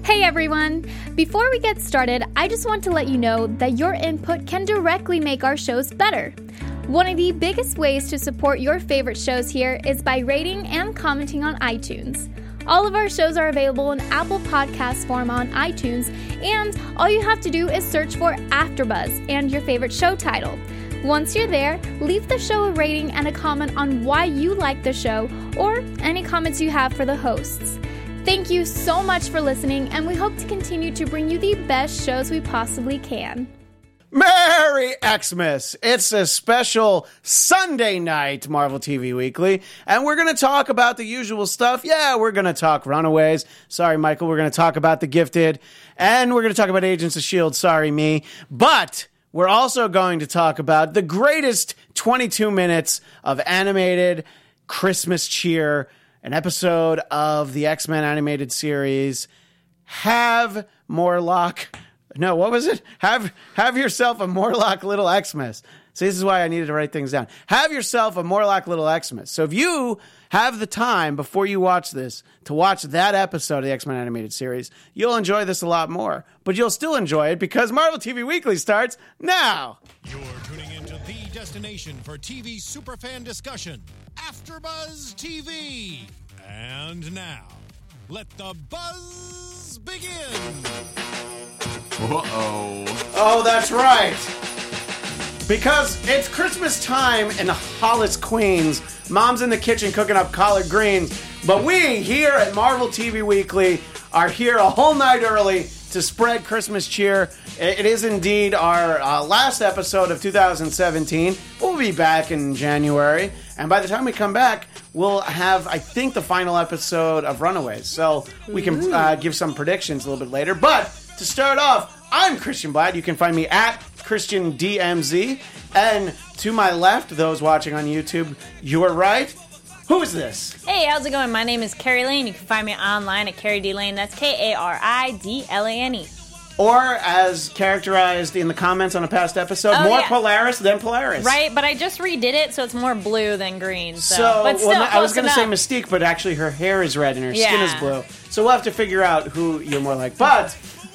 Hey everyone! Before we get started, I just want to let you know that your input can directly make our shows better. One of the biggest ways to support your favorite shows here is by rating and commenting on iTunes. All of our shows are available in Apple Podcast form on iTunes, and all you have to do is search for AfterBuzz and your favorite show title. Once you're there, leave the show a rating and a comment on why you like the show or any comments you have for the hosts. Thank you so much for listening, and we hope to continue to bring you the best shows we possibly can. Merry Xmas! It's a special Sunday night Marvel TV Weekly, and we're going to talk about the usual stuff. Yeah, we're going to talk Runaways. Sorry, Michael. We're going to talk about The Gifted, and we're going to talk about Agents of S.H.I.E.L.D. Sorry, me. But we're also going to talk about the greatest 22 minutes of animated Christmas cheer, an episode of the X-Men animated series, Have Morlock. No, what was it? Have yourself a Morlock Little Xmas. See, this is why I needed to write things down. Have yourself a Morlock Little Xmas. So if you have the time before you watch this to watch that episode of the X-Men animated series, you'll enjoy this a lot more. But you'll still enjoy it because Marvel TV Weekly starts now. You're tuning into the destination for TV superfan discussion, AfterBuzz TV. And now, let the buzz begin. Uh-oh. Oh, that's right. Because it's Christmas time in Hollis, Queens. Mom's in the kitchen cooking up collard greens. But we here at Marvel TV Weekly are here a whole night early to spread Christmas cheer. It is indeed our last episode of 2017. We'll be back in January. And by the time we come back, we'll have, I think, the final episode of Runaways. So we can give some predictions a little bit later. But to start off, I'm Christian Blatt. You can find me at ChristianDMZ. And to my left, those watching on YouTube, you're right. Who is this? Hey, how's it going? My name is Carrie Lane. You can find me online at Carrie D. Lane. That's Karidlane. Or, as characterized in the comments on a past episode, more Polaris than Polaris. Right, but I just redid it, so it's more blue than green. But still, I was going to say Mystique, but actually her hair is red and her skin is blue. So we'll have to figure out who you're more like. But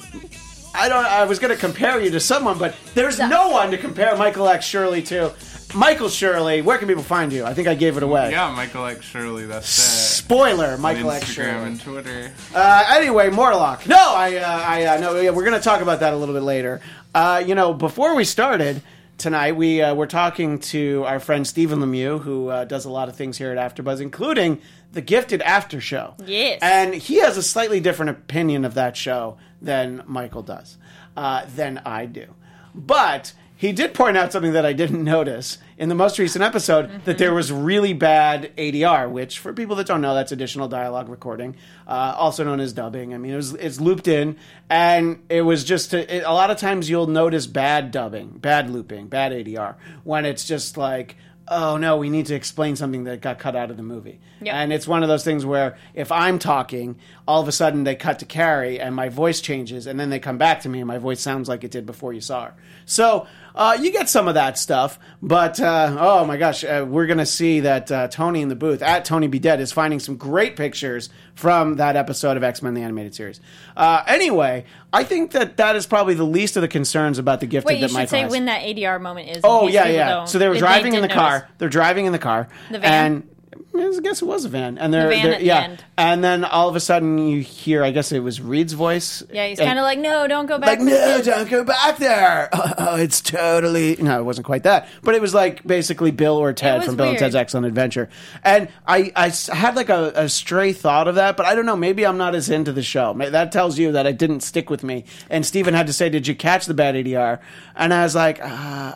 I was going to compare you to someone, but there's no one to compare Michael X. Shirley to. Michael Shirley, where can people find you? I think I gave it away. Yeah, Michael X. Shirley, that's it. Spoiler, Michael X. Instagram Shirley. and Twitter. Anyway, Morlock. No, we're going to talk about that a little bit later. Before we started tonight, we were talking to our friend Stephen Lemieux, who does a lot of things here at AfterBuzz, including the Gifted After Show. Yes. And he has a slightly different opinion of that show than Michael does, than I do. But he did point out something that I didn't notice in the most recent episode, that there was really bad ADR, which, for people that don't know, that's additional dialogue recording, also known as dubbing. I mean, it's looped in, and it was just, a lot of times you'll notice bad dubbing, bad looping, bad ADR, when it's just like, oh no, we need to explain something that got cut out of the movie. Yep. And it's one of those things where if I'm talking, all of a sudden they cut to Carrie and my voice changes, and then they come back to me and my voice sounds like it did before you saw her. So you get some of that stuff, but oh my gosh, we're going to see that Tony in the booth, at Tony Be Dead, is finding some great pictures from that episode of X-Men the Animated Series. Anyway, I think that is probably the least of the concerns about the Gifted that Michael has. Wait, you should say when that ADR moment is. Oh, yeah. So they were driving in the car. They're driving in the car. The van? And I guess it was a van. And the van at the end. And then all of a sudden you hear, I guess it was Reed's voice. Yeah, he's kind of like, no, don't go back. Like, no, don't go back there. Oh, it's totally... No, it wasn't quite that. But it was like basically Bill or Ted from Bill and Ted's Excellent Adventure. And I had like a stray thought of that, but I don't know. Maybe I'm not as into the show. That tells you that it didn't stick with me. And Steven had to say, did you catch the bad ADR? And I was like,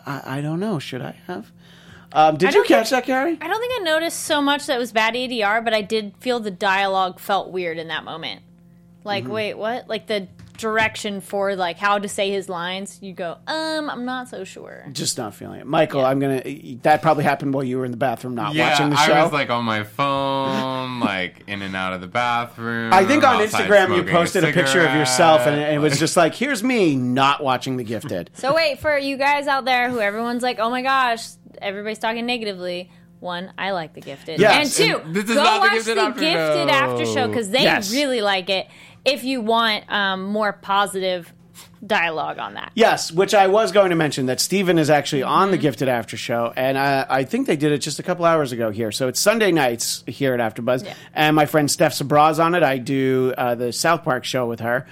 I don't know. Should I have? Did you catch that, Carrie? I don't think I noticed so much that it was bad ADR, but I did feel the dialogue felt weird in that moment. Like, wait, what? Like the direction for like how to say his lines, you go, I'm not so sure. Just not feeling it. Michael, that probably happened while you were in the bathroom not watching the show. I was like on my phone, like in and out of the bathroom. I think on Instagram you posted a picture of yourself and it was just like, here's me not watching The Gifted. So wait, for you guys out there who everyone's like, oh my gosh, everybody's talking negatively. One, I like The Gifted. Yes. And two, go watch The Gifted After Show because they really like it. if you want more positive dialogue on that. Yes, which I was going to mention that Steven is actually on the Gifted After Show, and I think they did it just a couple hours ago here. So it's Sunday nights here at AfterBuzz, and my friend Steph Sabra's on it. I do the South Park show with her,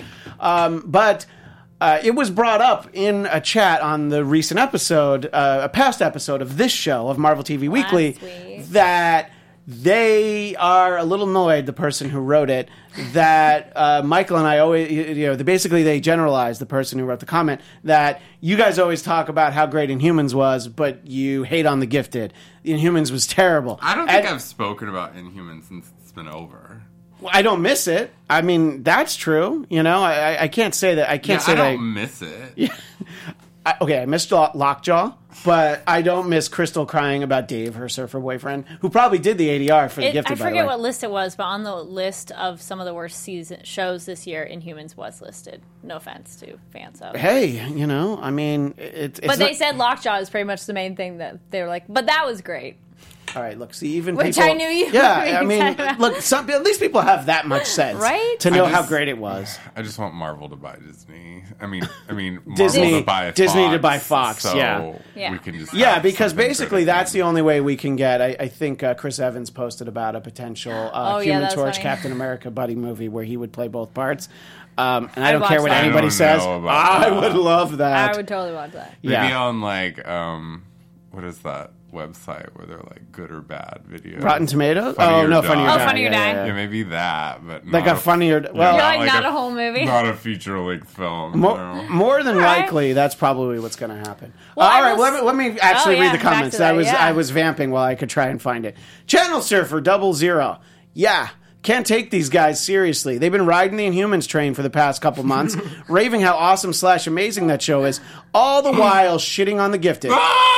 but it was brought up in a chat on the recent episode, a past episode of this show of Marvel TV Weekly, that they are a little annoyed, the person who wrote it, that Michael and I always, basically they generalize, the person who wrote the comment, that you guys always talk about how great Inhumans was, but you hate on the Gifted. Inhumans was terrible. I don't think I've spoken about Inhumans since it's been over. I don't miss it. I mean, that's true. I can't say that. I can't say that. I don't miss it. Yeah. I missed Lockjaw, but I don't miss Crystal crying about Dave, her surfer boyfriend, who probably did the ADR for the Gifted. I forget what list it was, but on the list of some of the worst shows this year, Inhumans was listed. No offense to fans of. Hey, I mean, it's. But they said Lockjaw is pretty much the main thing that they were like. But that was great. All right, look, see, even Which people... I knew you Yeah, were I mean, excited look, at least people have that much sense. Right? To know how great it was. I just want Marvel to buy Disney. I mean, Disney Marvel to buy Fox. Disney to buy Fox, so yeah. we can just because basically that's the only way we can get... I think Chris Evans posted about a potential Human Torch, funny. Captain America buddy movie where he would play both parts. And I don't watch care what that. anybody says. I that. would love that. I would totally watch that. Maybe on what is that website where they're like good or bad videos? Rotten Tomatoes? Funny or Die. Funny or Die. Funny or Die. Yeah, maybe that, but Like not a Funny or... Well, You're like not a whole movie? Not a feature-length film. More than right. likely, that's probably what's going to happen. Well, all right, let me actually read the back comments. to that, I was vamping while I could try and find it. Channel Surfer 00. Yeah. Can't take these guys seriously. They've been riding the Inhumans train for the past couple months, raving how awesome/amazing that show is, all the while shitting on the Gifted.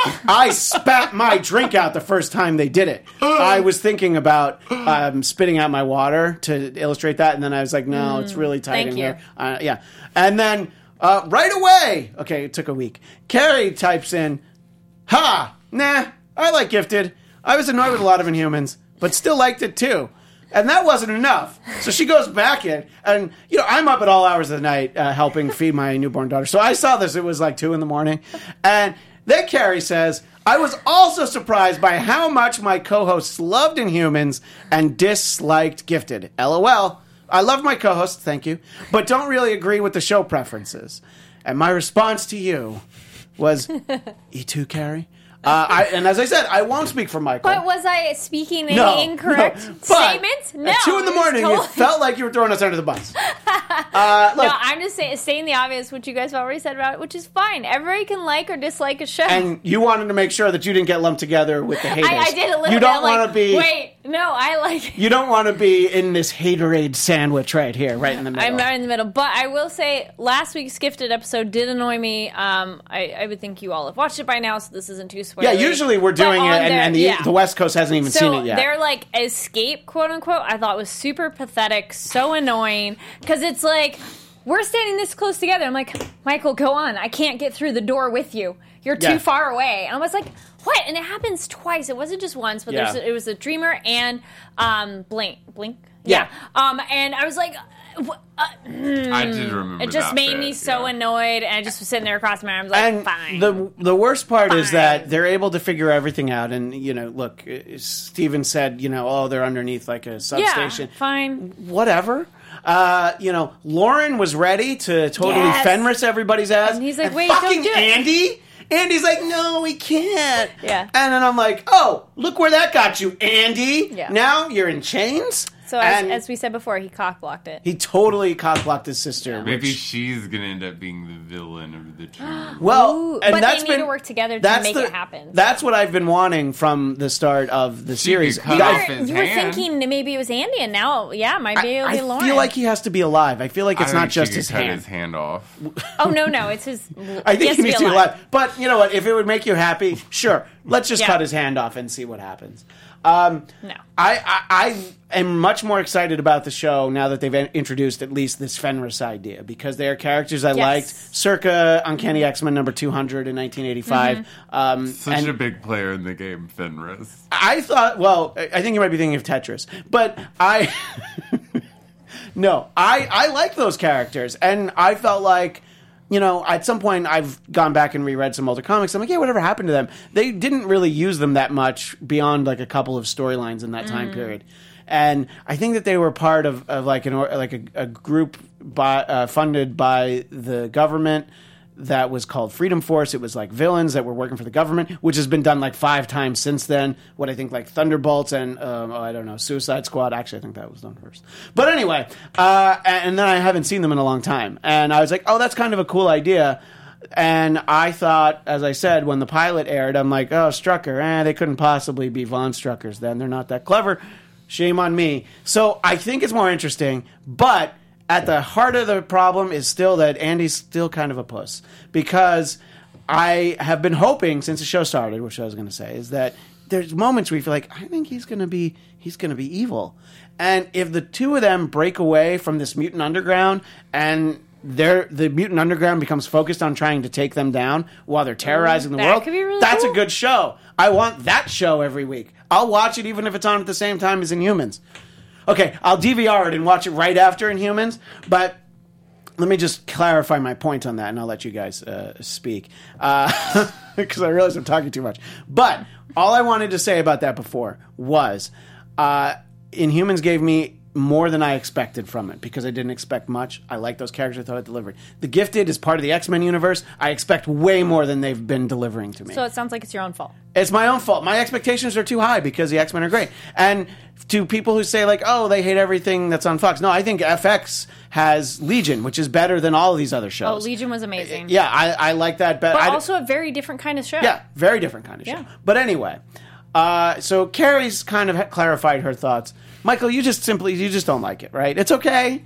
I spat my drink out the first time they did it. I was thinking about spitting out my water to illustrate that, and then I was like, no, it's really tight in here. Yeah. And then right away, okay, it took a week, Carrie types in, ha, nah, I like Gifted. I was annoyed with a lot of Inhumans, but still liked it too. And that wasn't enough. So she goes back in, and, I'm up at all hours of the night helping feed my newborn daughter. So I saw this. It was like 2 a.m. And then Carrie says, I was also surprised by how much my co-hosts loved Inhumans and disliked Gifted. LOL. I love my co-hosts, thank you, but don't really agree with the show preferences. And my response to you was, you too, Carrie? And as I said, I won't speak for Michael. But was I speaking any incorrect statements? No. At 2 a.m, it felt like you were throwing us under the bus. No, I'm just saying the obvious, which you guys have already said about it, which is fine. Everybody can like or dislike a show. And you wanted to make sure that you didn't get lumped together with the haters. I did a little bit. You don't want to be. Wait, no, I like. You don't want to be in this haterade sandwich right here, right in the middle. I'm right in the middle, but I will say last week's Gifted episode did annoy me. I would think you all have watched it by now, so this isn't too spoilery. Yeah, usually we're doing it, and the West Coast hasn't even seen it yet. So their escape, quote unquote, I thought was super pathetic, so annoying, because it's like, we're standing this close together. I'm like, Michael, go on. I can't get through the door with you. You're too far away. And I was like, what? And it happens twice. It wasn't just once, but it was a Dreamer and Blink. Yeah. And I was like, I did remember. it just that me bit, so annoyed, and I just was sitting there across my arms like, and fine. The worst part is that they're able to figure everything out. And, look, Steven said, they're underneath like a substation. Yeah, fine. Whatever. Lauren was ready to totally Fenris everybody's ass. And he's like, wait, fucking don't do it. Andy? Andy's like, no, we can't. Yeah. And then I'm like, oh, look where that got you, Andy. Yeah. Now you're in chains? So as we said before, he cock-blocked it. He totally cock-blocked his sister. Maybe she's going to end up being the villain of the two. Well, Ooh, and but that's they need to work together to make it happen. That's what I've been wanting from the start of the series. cut off his You were hand. thinking maybe it was Andy, and now, might be able to be Lauren. I feel like he has to be alive. I feel like it's not just his cut hand. his hand off. Oh, no, it's his... I think he needs to be alive. alive. But you know what? If it would make you happy, sure. Let's just cut his hand off and see what happens. No. I am much more excited about the show now that they've introduced at least this Fenris idea, because they are characters I liked, circa Uncanny X-Men number 200 in 1985. Such a big player in the game, Fenris. I thought, I think you might be thinking of Tetris, but No, I like those characters, and I felt like, at some point I've gone back and reread some older comics. I'm like, yeah, whatever happened to them? They didn't really use them that much beyond like a couple of storylines in that time period. And I think that they were part of like a group funded by the government that was called Freedom Force. It was like villains that were working for the government, which has been done like 5 times since then. What I think like Thunderbolts and I don't know, Suicide Squad. Actually, I think that was done first. But anyway, and then I haven't seen them in a long time, and I was like, oh, that's kind of a cool idea. And I thought, as I said, when the pilot aired, I'm like, oh, Strucker, they couldn't possibly be Von Struckers then. They're not that clever. Shame on me. So I think it's more interesting, but at the heart of the problem is still that Andy's still kind of a puss. Because I have been hoping since the show started, which I was going to say, is that there's moments where you feel like, I think he's going to be evil. And if the two of them break away from this mutant underground and the mutant underground becomes focused on trying to take them down while they're terrorizing the world, could be really that's cool. a good show. I want that show every week. I'll watch it even if it's on at the same time as Inhumans. Okay, I'll DVR it and watch it right after Inhumans, but let me just clarify my point on that, and I'll let you guys speak, because I realize I'm talking too much. But all I wanted to say about that before was Inhumans gave me more than I expected from it, because I didn't expect much. I like those characters. I thought it delivered. The Gifted is part of the X-Men universe. I expect way more than they've been delivering to me. So it sounds like it's your own fault. It's my own fault. My expectations are too high because the X-Men are great. And to people who say, like, oh, they hate everything that's on Fox. No, I think FX has Legion, which is better than all of these other shows. Oh, Legion was amazing. Yeah, I like that better. But also a very different kind of show. Yeah, very different kind of show. But anyway, so Carrie's kind of clarified her thoughts. Michael, you just don't like it, right? It's okay.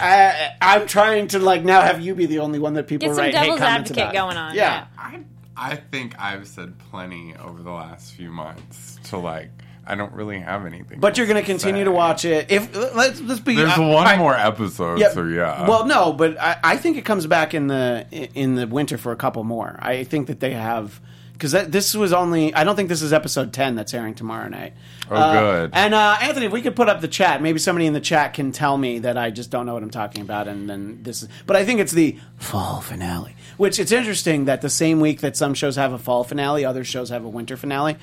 I'm trying to now have you be the only one that people get some write devil's hate comments advocate about. going on. Yeah. I think I've said plenty over the last few months to I don't really have anything. But you're going to continue to watch it. If let's be. There's one more episode, so yeah. Well, no, but I think it comes back in the winter for a couple more. I think that they have. Because this was only... I don't think this is episode 10 that's airing tomorrow night. Oh, good. And Anthony, if we could put up the chat, maybe somebody in the chat can tell me that I just don't know what I'm talking about, and then this is... But I think it's the fall finale. Which, it's interesting that the same week that some shows have a fall finale, other shows have a winter finale.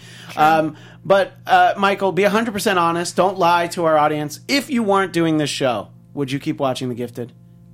But, Michael, be 100% honest. Don't lie to our audience. If you weren't doing this show, would you keep watching The Gifted?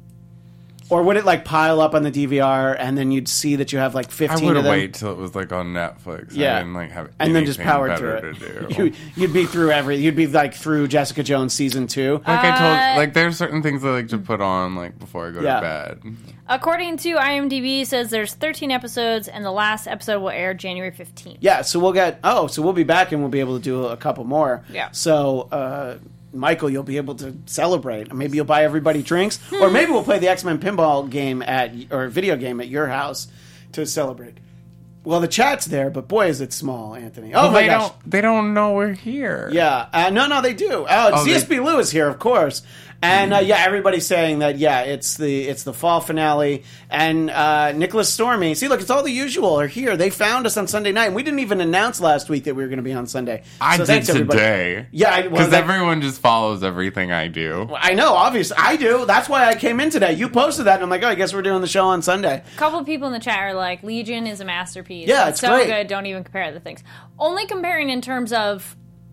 Or would it pile up on the DVR and then you'd see that you have 15 of them? I would wait till it was on Netflix. Yeah, I didn't have and then just power better through to do. You'd be through You'd be through Jessica Jones season 2. I told, there's certain things I like to put on before I go to bed. According to IMDb, it says there's 13 episodes and the last episode will air January 15th. Yeah, so we'll be back and we'll be able to do a couple more. Yeah. So Michael, you'll be able to celebrate. Maybe you'll buy everybody drinks, or maybe we'll play the X-Men pinball game or video game at your house to celebrate. Well, the chat's there, but boy, is it small, Anthony. Oh, my gosh. They don't know we're here. Yeah. No, they do. ZSB Lou is here, of course. And everybody's saying that it's the fall finale. And Nicholas Stormy, see, look, it's all the usual are here. They found us on Sunday night, and we didn't even announce last week that we were going to be on Sunday. I did today. Yeah, because everyone just follows everything I do. I know, obviously, I do. That's why I came in today. You posted that, and I'm like, I guess we're doing the show on Sunday. A couple of people in the chat are like, Legion is a masterpiece. Yeah, it's so great. Good. Don't even compare the things. Only comparing in terms of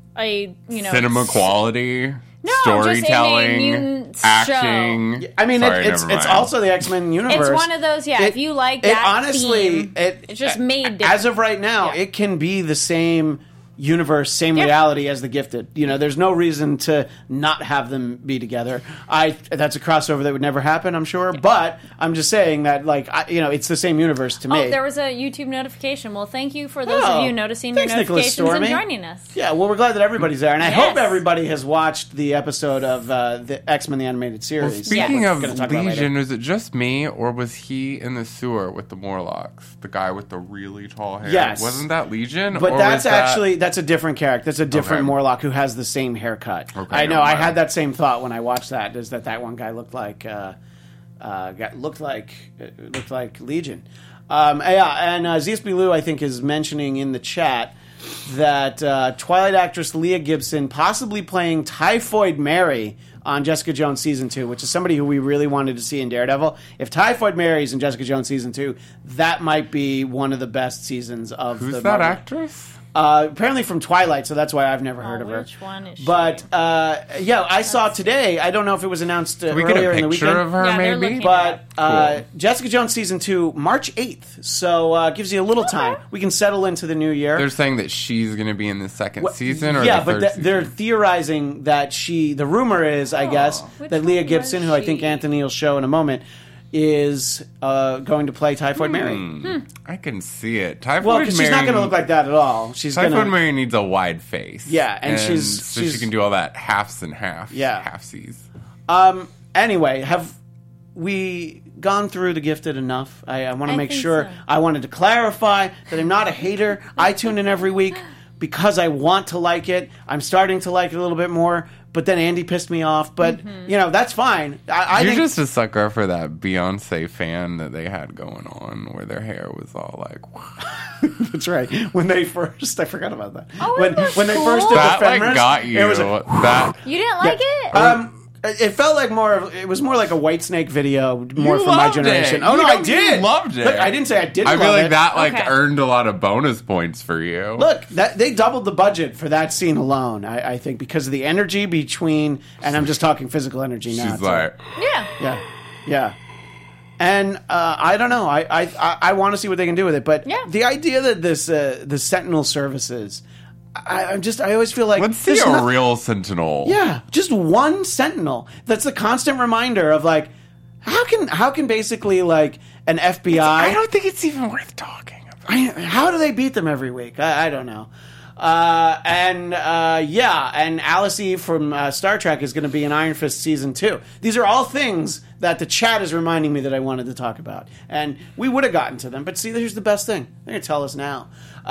cinema quality. No, storytelling, just acting. Show. I mean, it's also the X-Men universe. It's one of those, if you like that theme, it's just made different. As of right now, it can be the same universe, same reality as The Gifted. There's no reason to not have them be together. That's a crossover that would never happen, I'm sure. But I'm just saying that, it's the same universe to me. Oh, there was a YouTube notification. Well, thank you for those of you noticing your notifications and joining us. Yeah, well, we're glad that everybody's there, and I hope everybody has watched the episode of the X-Men the Animated Series. Well, speaking of Legion, is it just me, or was he in the sewer with the Morlocks? The guy with the really tall hair? Yes. Wasn't that Legion? But that's a different character. That's a different Morlock who has the same haircut. Okay, I know. I had that same thought when I watched that. Is that one guy looked like Legion? And ZSB Lou, I think, is mentioning in the chat that Twilight actress Leah Gibson possibly playing Typhoid Mary on Jessica Jones Season 2, which is somebody who we really wanted to see in Daredevil. If Typhoid Mary's in Jessica Jones Season 2, that might be one of the best seasons of Who's the that Marvel. actress? Apparently from Twilight, so that's why I've never heard of her. Which one is she? But yeah, I saw today. I don't know if it was announced Can we get earlier a in the picture weekend. of her, Yeah, they're maybe? looking- But Cool. Jessica Jones Season 2, March 8th. So gives you a little time. We can settle into the new year. They're saying that she's going to be in the second Well, season, or yeah, the but third season? they're theorizing that the rumor is, I guess, which that Leah one Gibson, was who I think she? Anthony will show in a moment, is going to play Typhoid Mary. I can see it. Typhoid Well, because she's not Mary- going to look like that at all. She's going Typhoid to... Mary needs a wide face. Yeah, and so she's- she can do all that halves and halves. Yeah. Halfsies. Anyway, have we gone through The Gifted enough? I want to I make think sure. so. I wanted to clarify that I'm not a hater. I tune in every week because I want to like it. I'm starting to like it a little bit more, but then Andy pissed me off. But, you know, that's fine. I You're think... just a sucker for that Beyonce fan that they had going on, where their hair was all like. That's right. When they first... I forgot about that. Oh, when it was when they cool. first did That the like Ephemeris, got you. It was That You didn't like it? it felt like it was more like a Whitesnake video, more You for my loved generation. it. Oh, no, You I don't- did. you loved it. Look, I didn't say I didn't I feel love like it. that Okay. earned a lot of bonus points for you. Look, they doubled the budget for that scene alone, I think, because of the energy between, and I'm just talking physical energy now. She's too. like, Yeah. Yeah. And I don't know. I want to see what they can do with it. But Yeah. the idea that the Sentinel services, I always feel like let's see there's a nothing- real Sentinel. Yeah, just one Sentinel. That's the constant reminder of like, how can basically like an FBI? I don't think it's even worth talking about. How do they beat them every week? I don't know. And Alice Eve from Star Trek is going to be in Iron Fist Season 2. These are all things that the chat is reminding me that I wanted to talk about. And we would have gotten to them, but see, here's the best thing. They're going to tell us now.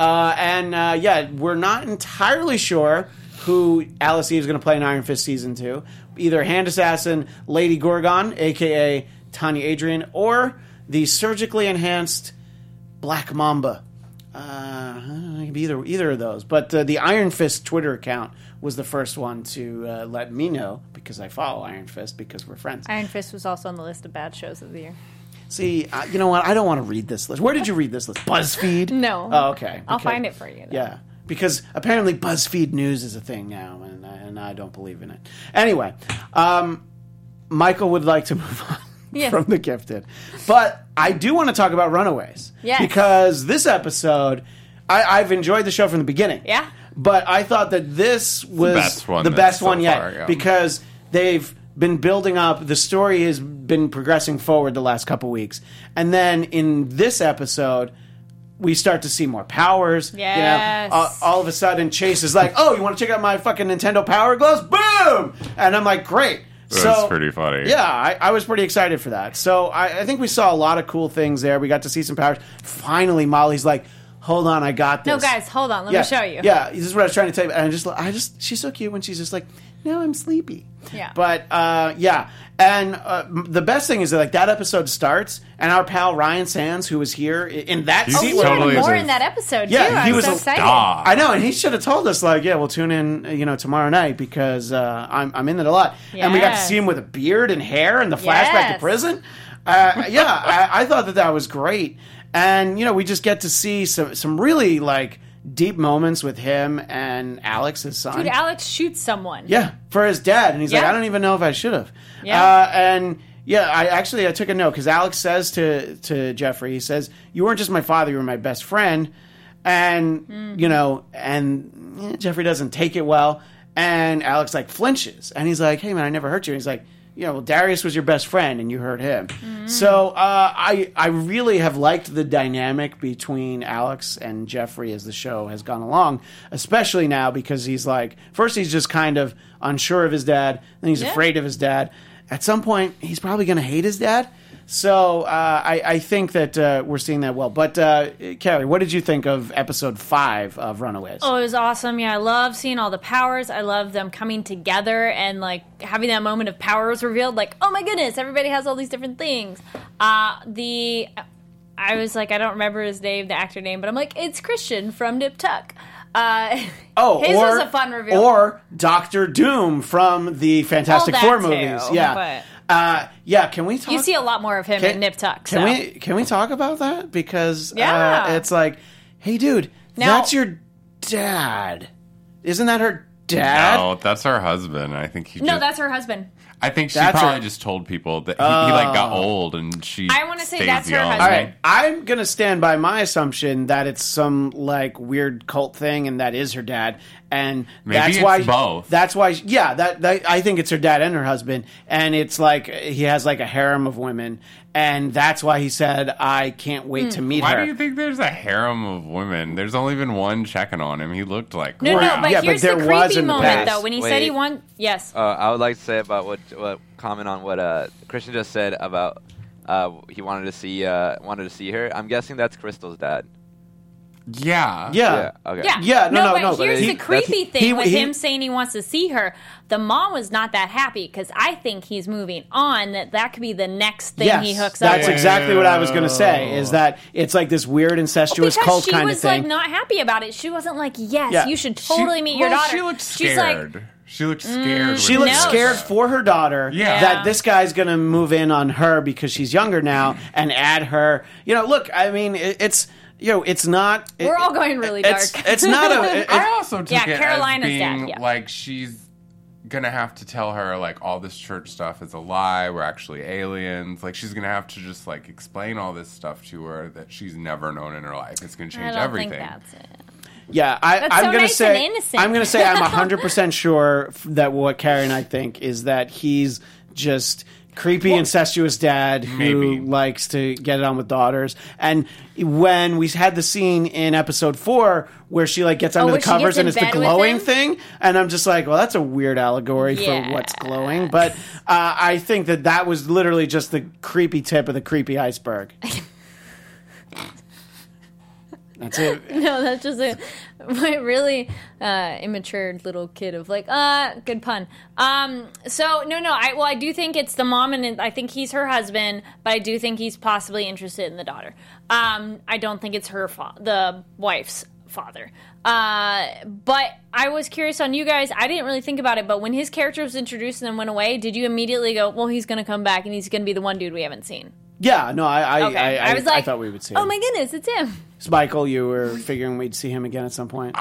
We're not entirely sure who Alice Eve is going to play in Iron Fist Season 2. Either Hand Assassin Lady Gorgon, a.k.a. Tanya Adrian, or the surgically enhanced Black Mamba. It could be either of those. But the Iron Fist Twitter account was the first one to let me know, because I follow Iron Fist because we're friends. Iron Fist was also on the list of bad shows of the year. See, you know what? I don't want to read this list. Where did you read this list? BuzzFeed? No. Oh, okay. I'll Okay. find it for you. though. Yeah, because apparently BuzzFeed News is a thing now, and I don't believe in it. Anyway, Michael would like to move on Yeah. from The Gifted. But I do want to talk about Runaways. Yes. Because this episode, I've enjoyed the show from the beginning. Yeah. But I thought that this was best one the that's best so one yet. far, yeah. Because they've been building up, the story has been progressing forward the last couple weeks. And then in this episode, we start to see more powers. Yes. You know, all of a sudden, Chase is like, "Oh, you want to check out my fucking Nintendo Power Gloves? Boom!" And I'm like, "Great." That's pretty funny. Yeah, I was pretty excited for that. So I think we saw a lot of cool things there. We got to see some powers. Finally, Molly's like, "Hold on, I got this." No, guys, hold on. Let me show you. Yeah, this is what I was trying to tell you. And I just, she's so cute when she's just like, "No, I'm sleepy." Yeah. But yeah, and the best thing is that like that episode starts, and our pal Ryan Sands, who was here in that He's seat, We totally had more is a in that episode, Yeah, too. he I'm was so a excited. star. I know, and he should have told us like, "Yeah, we'll tune in, tomorrow night because I'm in it a lot." And we got to Yes. see him with a beard and hair and the flashback to Yes. prison. I thought that was great, and we just get to see some really like deep moments with him and Alex, his son. Dude, Alex shoots someone. Yeah, for his dad, and he's like, Yeah. "I don't even know if I should have." Yeah. And yeah, I took a note because Alex says to Jeffrey, he says, "You weren't just my father; you were my best friend." And Jeffrey doesn't take it well, and Alex like flinches, and he's like, "Hey man, I never hurt you." And he's like, well, Darius was your best friend, and you hurt him. So I really have liked the dynamic between Alex and Jeffrey as the show has gone along, especially now because he's like, first he's just kind of unsure of his dad, then he's afraid of his dad. At some point, he's probably going to hate his dad. So I think that we're seeing that well. But Carrie, what did you think of episode 5 of Runaways? Oh, it was awesome. Yeah, I love seeing all the powers. I love them coming together and, like, having that moment of powers revealed. Like, oh, my goodness, everybody has all these different things. I was like, I don't remember his name, the actor name, but I'm like, it's Christian from Nip Tuck. His was a fun reveal. Or Doctor Doom from the Fantastic Four movies. Yeah. Can we talk? You see a lot more of him in Nip Tuck. Can we talk about that? Because Yeah. it's like, hey, dude, that's your dad. Isn't that her dad? No, that's her husband. I think that's her husband. I think she That's probably her- just told people that he like got old and she. I wanna say stays that's her young. husband. All right, I'm gonna stand by my assumption that it's some like weird cult thing, and that is her dad, and Maybe that's it's why both. That's why, that I think it's her dad and her husband, and it's like he has like a harem of women, and that's why he said, "I can't wait to meet Why her." do you think there's a harem of women? There's only been one checking on him. He looked like No, crap. but Yeah, but here's there the was creepy in the moment, past. though, when he said he Wait. won. Yes. I would like to say about what comment on what Christian just said about he wanted to see her. I'm guessing that's Crystal's dad. Yeah. Yeah. Okay. Yeah, no, but here's he- the creepy thing with he- him saying he wants to see her. The mom was not that happy because I think he's moving on. That could be the next thing Yes, he hooks up that's with. exactly what I was going to say. Is that it's like this weird incestuous Because cult she kind of was thing. like not happy about it. She wasn't like, yes, Yeah. you should totally meet your daughter. She looked She's like, scared. She looked scared. She when looks No. scared for her daughter Yeah. that this guy's going to move in on her because she's younger now and add her. Look, I mean, it's not. We're all going really it's, dark. It's not a. I also took Yeah, it Carolina's as being dad, yeah. like she's gonna have to tell her like all this church stuff is a lie. We're actually aliens. Like she's gonna have to just like explain all this stuff to her that she's never known in her life. It's gonna I change don't everything. think that's it. Yeah, That's I'm so gonna nice say. and innocent. I'm gonna say I'm 100% sure that what Carrie and I think is that he's just creepy, incestuous dad who Maybe. likes to get it on with daughters. And when we had the scene in episode 4 where she like gets under where the she covers gets in and it's the bed with glowing him? thing, and I'm just like, well, that's a weird allegory Yeah. for what's glowing. But I think that was literally just the creepy tip of the creepy iceberg. That's it. No, that's just a really immature little kid of like, good pun. So no, I do think it's the mom, and I think he's her husband, but I do think he's possibly interested in the daughter. I don't think it's the wife's father. But I was curious on you guys. I didn't really think about it, but when his character was introduced and then went away, did you immediately go, well, he's going to come back and he's going to be the one dude we haven't seen? Yeah, no, I was like, I thought we would see oh him. my goodness, it's him. So, Michael, you were figuring we'd see him again at some point.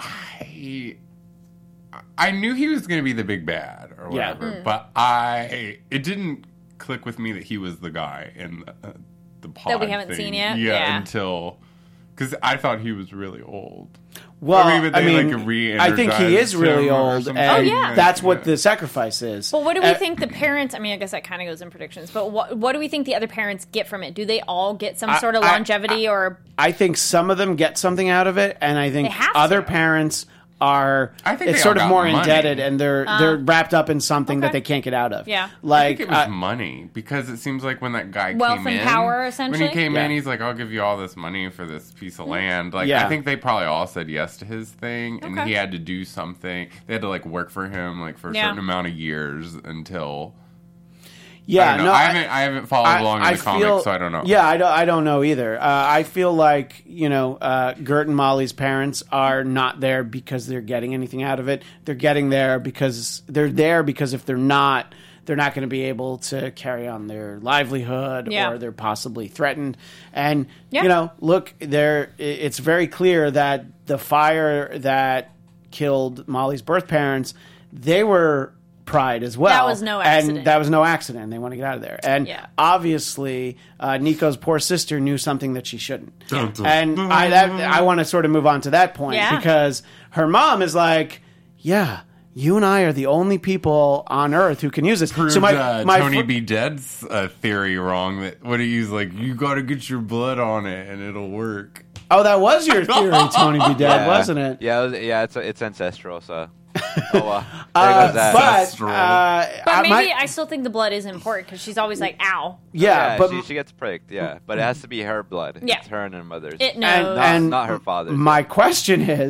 I knew he was gonna be the big bad or Yeah. whatever, but it didn't click with me that he was the guy in the pod That we haven't thing. seen yet? Yeah, Yeah. until because I thought he was really old. Well, Or maybe they, I mean, like, I think he is re-energized really him or old, something. and Oh, yeah. that's what the sacrifice is. Well, what do we think the parents? I mean, I guess that kind of goes in predictions. But what do we think the other parents get from it? Do they all get some sort of longevity or? I think some of them get something out of it, and I think They have other to. parents are I think it's they sort all of got more money. indebted, and they're wrapped up in something that Okay. they can't get out of. Yeah. I like think it was money because it seems like when that guy Wealth came and in, power, when essentially? he came Yeah. in, he's like, "I'll give you all this money for this piece of land." Like, Yeah. I think they probably all said yes to his thing, and Okay. he had to do something. They had to like work for him like for a Yeah. certain amount of years until. yeah, I don't know. no, I haven't followed along in the comics, feel- so I don't know. Yeah, I don't know either. I feel like Gert and Molly's parents are not there because they're getting anything out of it. They're getting there because if they're not going to be able to carry on their livelihood, Yeah. or they're possibly threatened. And Yeah. look, it's very clear that the fire that killed Molly's birth parents, they were Pride as well. That was no accident. And that was no accident. They want to get out of there. And Yeah. obviously, Nico's poor sister knew something that she shouldn't. And I want to sort of move on to that point, Yeah. because her mom is like, yeah, you and I are the only people on Earth who can use this. Proved So my Tony fir- B. Dead's theory wrong. That what he used, like, you got to get your blood on it and it'll work. Oh, that was your theory, Tony B. Dead, wasn't it? Yeah, it's ancestral. So, there goes that. But maybe I still think the blood is important because she's always like, "Ow." yeah, but she gets pricked. Yeah, but it has to be her blood. Yeah. It's her and her mother's. It knows. not her father's. My question is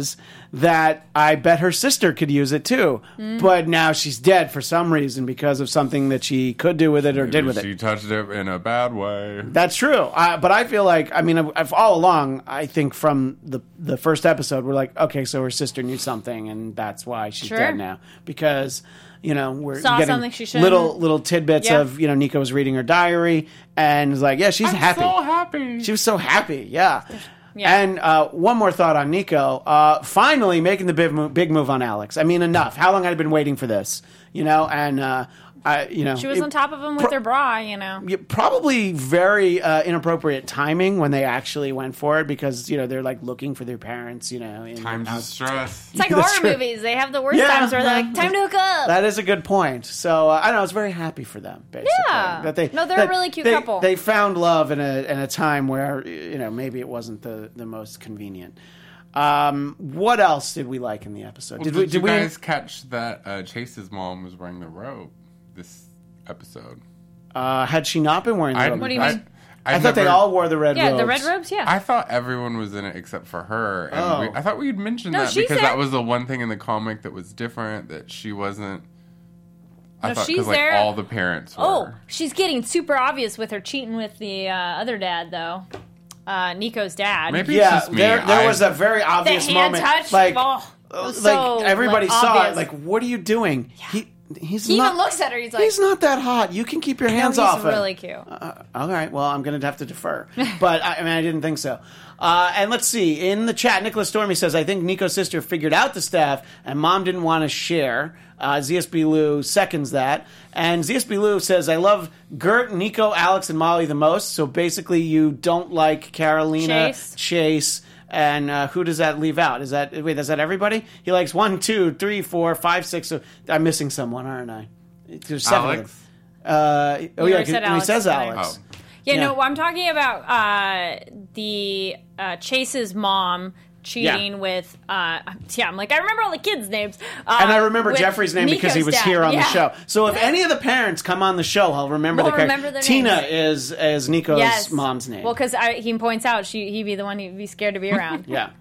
that I bet her sister could use it too. But now she's dead for some reason because of something that she could do with it or did with it. She touched it in a bad way. That's true. But I feel like, I mean, I've all along, I think from the first episode, we're like, okay, so her sister knew something, and that's why she's dead now. Because, you know, we're Saw getting something she shouldn't. little tidbits of, you know, Nico was reading her diary, and was like, yeah, she's happy. So happy. She was so happy, yeah. Yeah. And one more thought on Nico. Finally making the big move on Alex. I mean, enough. How long had I been waiting for this? You know, and She was on top of him with her bra, you know. Probably very inappropriate timing when they actually went for it because, you know, they're like looking for their parents, you know. Time to stress. It's like That's horror true. movies. They have the worst times where they're like, time to hook up. That is a good point. So I don't know. I was very happy for them. Basically, Yeah. that they, No, they're a really cute couple. They found love in a time where, you know, maybe it wasn't the most convenient. What else did we like in the episode? Well, did you guys catch that Chase's mom was wearing the robe this episode? Had she not been wearing the robe? What do you mean? I thought they all wore the red robes. Yeah, the red robes, yeah. I thought everyone was in it except for her. And Oh. I thought we'd mentioned No, that she's because there. that was the one thing in the comic that was different, that she wasn't. I No, thought she's because like there. all the parents were. Oh, she's getting super obvious with her cheating with the other dad, though. Nico's dad. Maybe Yeah, it's just me. there was a very obvious the hand moment. touch, like, so, like everybody like, saw obvious. it. Like, what are you doing? He's He not, even looks at her. He's like, he's not that hot. You can keep your hands no, he's off him. really cute. All right. Well, I'm going to have to defer. But, I mean, I didn't think so. And let's see. In the chat, Nicholas Stormy says, I think Nico's sister figured out the staff and mom didn't want to share. ZSB Lou seconds that. And ZSB Lou says, I love Gert, Nico, Alex, and Molly the most. So basically you don't like Carolina, Chase, and who does that leave out? Is that everybody? He likes 1, 2, 3, 4, 5, 6. So I'm missing someone, aren't I? There's 7 Alex? of them. Oh, yeah, said he Alex says earlier. Alex. Oh. Yeah, Yeah. no, I'm talking about the Chase's mom cheating with I'm like, I remember all the kids' names. And I remember with Jeffrey's name because he Nico's was dad. here on the Yeah. show. So if any of the parents come on the show, I'll remember We'll the character. remember their Tina names. is Nico's Yes. mom's name. Well, because he points out he'd be the one he'd be scared to be around. Yeah.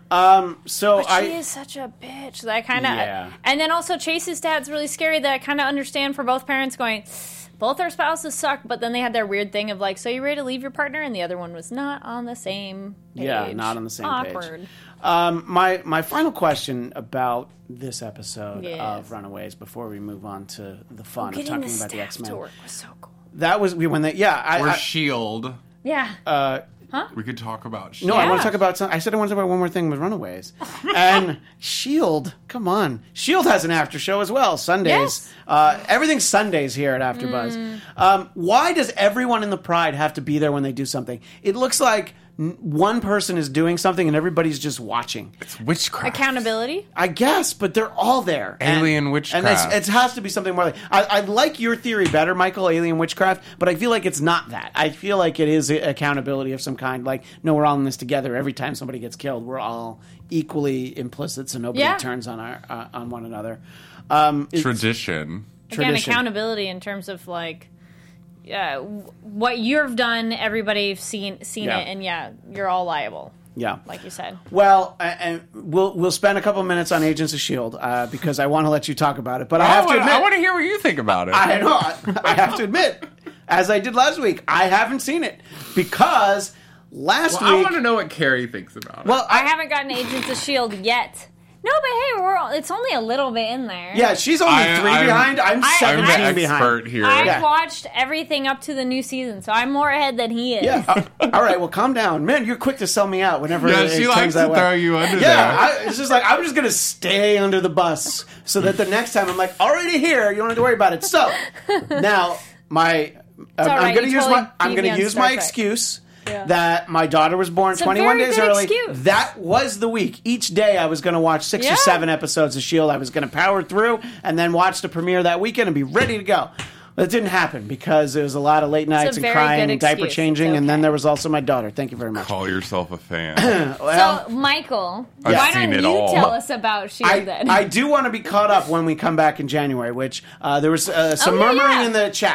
So But she is such a bitch. That I kind of, Yeah. and then also Chase's dad's really scary. That I kind of understand for both parents going, both their spouses suck, but then they had their weird thing of like, so you ready to leave your partner, and the other one was not on the same page. Yeah, not on the same page. Awkward. My final question about this episode Yes. of Runaways before we move on to the fun of Getting talking the about the staff X-Men. to work was so cool. That was when they Or I Shield. Yeah. We could talk about no, Shield. I want Yeah. to talk about I said I want to talk about one more thing with Runaways. And Shield, come on. Shield has an after show as well, Sundays. Everything's Sundays here at AfterBuzz. Why does everyone in the Pride have to be there when they do something? It looks like one person is doing something and everybody's just watching. It's witchcraft. Accountability. I guess, but they're all there. Alien And witchcraft. it has to be something more like... I like your theory better, Michael, alien witchcraft, but I feel like it's not that. I feel like it is accountability of some kind. Like, no, we're all in this together. Every time somebody gets killed, we're all equally implicit, so nobody turns on on one another. Tradition. Again, accountability in terms of like what you've done. Everybody's seen Yeah. it, and you're all liable, Yeah. like you said. Well, and we'll spend a couple minutes on Agents of S.H.I.E.L.D. Because I want to let you talk about it. But I have to admit... I want to hear what you think about it. I know. I have to admit, as I did last week, I haven't seen it because last I week... want to know what Carrie thinks about it. Well, I haven't gotten Agents of S.H.I.E.L.D. yet. No, but hey, it's only a little bit in there. yeah, she's only I'm- 3 behind. I'm I'm 17 the behind. expert here. I've Yeah. watched everything up to the new season, so I'm more ahead than he is. Yeah. All right. Well, calm down, man. You're quick to sell me out whenever. Yeah, it she turns likes that to way. throw you under Yeah, it's just like I'm just gonna stay under the bus so that the next time I'm like already here. You don't have to worry about it. So now I'm right, gonna you use totally my I'm beat gonna me on use Star my Trek. excuse. Yeah. That my daughter was born a 21 very days good early. excuse. That was the week. Each day I was going to watch 6 or Yeah. 7 episodes of S.H.I.E.L.D. I was going to power through and then watch the premiere that weekend and be ready to go. But it didn't happen because there was a lot of late nights and very crying good and diaper excuse. changing. It's And then okay. there was also my daughter. Thank you very much. Call yourself a fan. Well, So, Michael, I've why seen don't it you all. tell us about S.H.I.E.L.D. then? I do want to be caught up when we come back in January, which there was some Oh, yeah, murmuring yeah. in the chat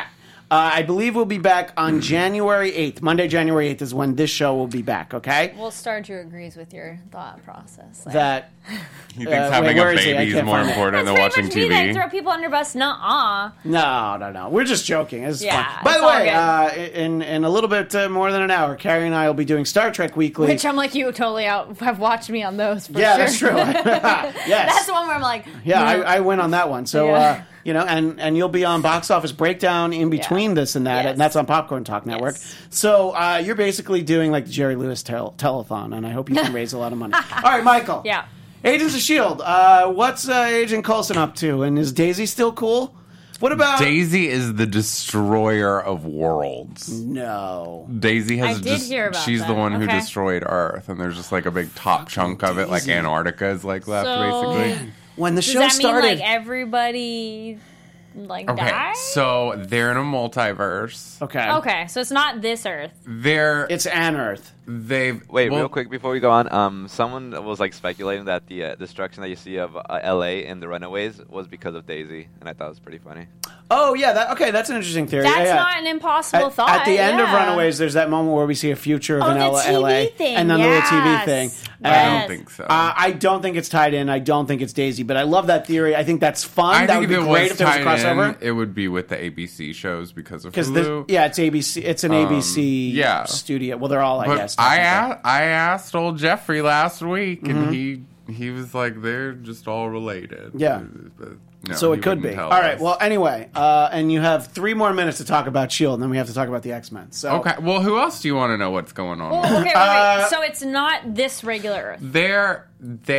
I believe we'll be back on January 8th. Monday, January 8th is when this show will be back, okay? Well, Star Drew agrees with your thought process. That He thinks having where a is he? I baby is can't more find it. important That's than pretty watching much me. They TV. throw people under bus. Nuh-uh. No. We're just joking. It's Yeah, fun. By it's the all way, in a little bit more than an hour, Carrie and I will be doing Star Trek Weekly. Which I'm like, you totally have watched me on those for yeah, sure. that's true. Yes. That's the one where I'm like, Yeah, I went on that one. So, Yeah. and you'll be on Box Office Breakdown in between this and that, Yes. and that's on Popcorn Talk Network. Yes. So you're basically doing like the Jerry Lewis telethon, and I hope you can raise a lot of money. All right, Michael. Yeah. Agents of S.H.I.E.L.D. What's Agent Coulson up to? And is Daisy still cool? What about... Daisy is the destroyer of worlds. No. Daisy has I did hear about she's the that. one who Okay. destroyed Earth, and there's just like a big top chunk of it, like Daisy. Antarctica is like left So- basically. When the Does show that started... mean like everybody like Okay, die? so they're in a multiverse. Okay, so it's not this Earth. It's An Earth. They've Wait, well, real quick before we go on. Someone was like speculating that the destruction that you see of L.A. in the Runaways was because of Daisy, and I thought it was pretty funny. Oh, yeah. That's an interesting theory. That's yeah. not an impossible thought. At the end of yeah. Runaways, there's that moment where we see a future of Oh, an the LA TV thing. and then the little TV Yes. thing. I Yes. don't think so. I don't think it's tied in. I don't think it's Daisy, but I love that theory. I think that's fun. I That think would if be it great was if there was a tied crossover. in, it would be with the ABC shows because of Because Hulu. it's ABC. It's an ABC yeah. studio. Well, they're all, I But guess. I technically. asked old Jeffrey last week, and he was like, they're just all related. Yeah. But, no, So he it could wouldn't be. tell All right. us. Well, anyway, and you have 3 more minutes to talk about S.H.I.E.L.D., and then we have to talk about the X-Men. So Okay. Well, who else do you want to know what's going on? Well, okay, wait. So it's not this regular Earth. They're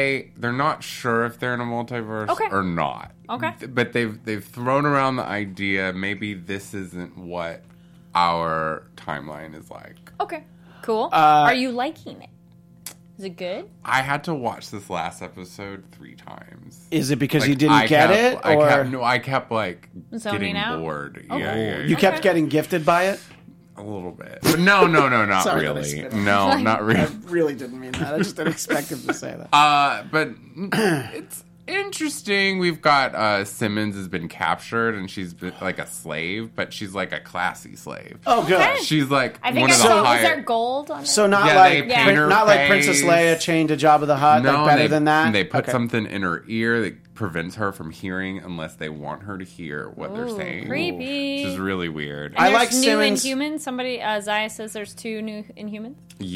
not sure if they're in a multiverse Okay. or not. Okay. But they've thrown around the idea maybe this isn't what our timeline is like. Okay, cool. Are you liking it? Is it good? I had to watch this last episode 3 times. is it because Like, you didn't get it, or I kept like Zoning getting out? bored. Oh. Yeah. you kept getting gifted by it? A little bit. But no, not Sorry that I really. spit. No, not really. I really didn't mean that. I just didn't expect him to say that. But it's interesting. We've got Simmons has been captured, and she's been like a slave, but she's like a classy slave. Oh, good. Okay. She's like I think one I of the saw. Was higher. there gold on it? So not Yeah, like they paint her not like face. Princess Leia chained to Jabba the Hutt. No, like better they, than that. They put Okay. something in her ear that prevents her from hearing unless they want her to hear what they're Ooh, saying. creepy. Which is really weird. I There's like new Simmons. Inhumans. Somebody, Zaya says there's 2 new Inhumans.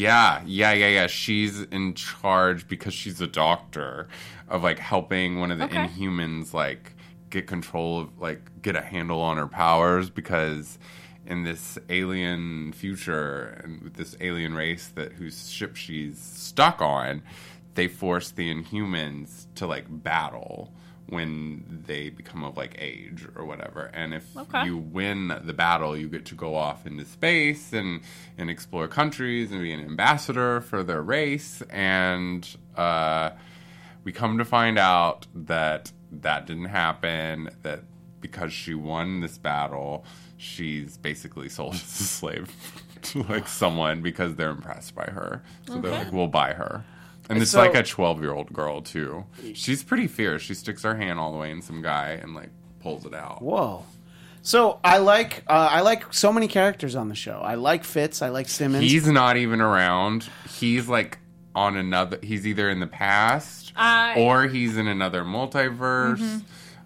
Yeah. She's in charge because she's a doctor of like helping one of the Okay. Inhumans like get control of like get a handle on her powers because in this alien future and with this alien race that whose ship she's stuck on, they force the Inhumans to like battle when they become of like age or whatever. And if Okay. you win the battle, you get to go off into space and explore countries and be an ambassador for their race. And we come to find out that didn't happen, that because she won this battle, she's basically sold as a slave to like someone because they're impressed by her. So they're like, we'll buy her. And it's So- like a 12-year-old girl too. She's pretty fierce. She sticks her hand all the way in some guy and like pulls it out. Whoa. So I like so many characters on the show. I like Fitz. I like Simmons. He's not even around. He's like on another. He's either in the past or he's in another multiverse.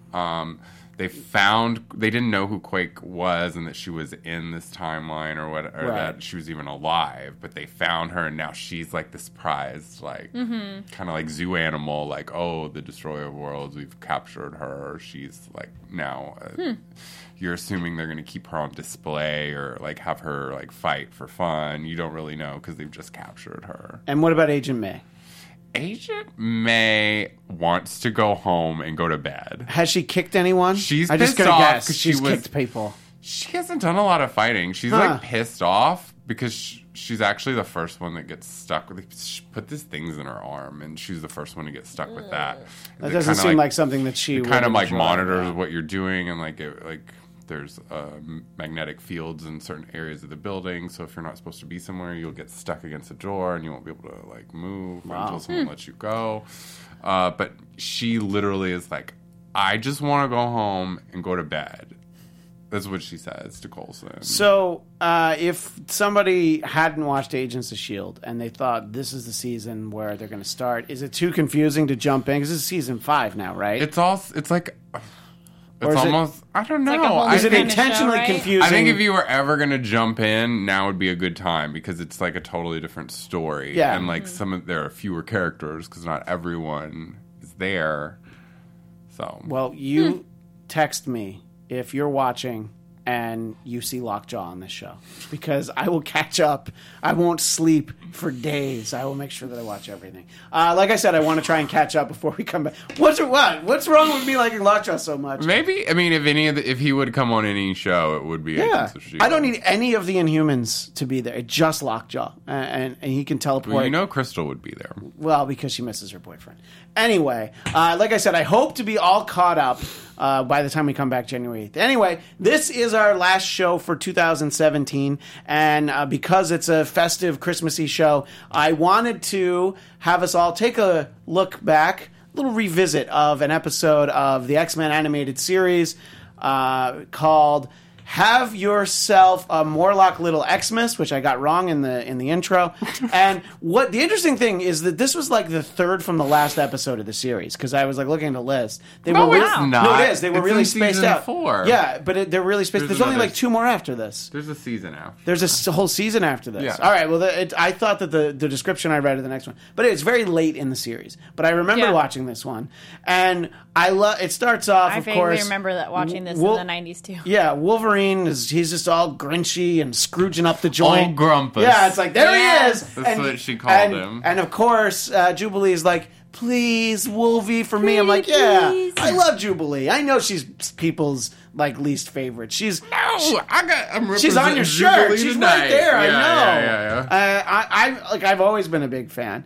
They didn't know who Quake was and that she was in this timeline or what, or Right. that she was even alive. But they found her, and now she's like this prized, like kind of like zoo animal. Like, oh, the destroyer of worlds, we've captured her. She's like now. You're assuming they're going to keep her on display or like have her like fight for fun. You don't really know because they've just captured her. And what about Agent May? Agent May wants to go home and go to bed. Has she kicked anyone? She's I just pissed gonna off guess. 'cause she She's was- kicked people. She hasn't done a lot of fighting. She's like pissed off because she's actually the first one that gets stuck with. She put these things in her arm, and she's the first one to get stuck with that. That doesn't seem like something that she kind of would like enjoy. monitors what you're doing, and there's magnetic fields in certain areas of the building. So if you're not supposed to be somewhere, you'll get stuck against a door, and you won't be able to like move until someone lets you go. But she literally is like, I just want to go home and go to bed. That's what she says to Coulson. So, if somebody hadn't watched Agents of S.H.I.E.L.D. and they thought this is the season where they're going to start, is it too confusing to jump in? Because this is season 5 now, right? It's almost, Or is it- almost, I don't know. like a whole is it kind of show, intentionally right? confusing? I think if you were ever going to jump in, now would be a good time because it's like a totally different story. Yeah. And like there are fewer characters because not everyone is there. So. Well, you text me if you're watching and you see Lockjaw on this show, because I will catch up. I won't sleep for days. I will make sure that I watch everything. Like I said, I want to try and catch up before we come back. What's wrong with me liking Lockjaw so much? Maybe, I mean, if he would come on any show, it would be Yeah, Agents of S.H.I.E.L.D. I don't need any of the Inhumans to be there. It's just Lockjaw, and he can teleport. Well, you know Crystal would be there. Well, because she misses her boyfriend. Anyway, like I said, I hope to be all caught up by the time we come back January 8th. Anyway, this is our last show for 2017, and because it's a festive, Christmassy show, I wanted to have us all take a look back, a little revisit of an episode of the X-Men animated series called Have Yourself a Morlock Little Xmas, which I got wrong in the intro. And what the interesting thing is that this was like the third from the last episode of the series, because I was like looking at the list. They No, were it's really, not. No, it is. They were It's really in spaced season out. 4. Yeah, but they're really spaced. There's only another- like 2 more after this. There's a season after. There's a whole season after this. Yeah. All right. Well, I thought that the description I read of the next one, but it's very late in the series. But I remember Yeah. watching this one, and I love. It starts off, I of vaguely course. remember that watching this Wol- in the 90s too. Yeah, Wolverine he's just all grinchy and Scrooging up the joint. All grumpus. Yeah, it's like there Yeah. he is. That's what she called him. And of course, Jubilee is like, "Please, Wolvie, for me." I'm like, "Yeah, Please. I love Jubilee. I know she's people's like least favorite. She's I'm She's on your representing shirt. Jubilee She's tonight. right there. I Yeah, know. yeah. I've always been a big fan.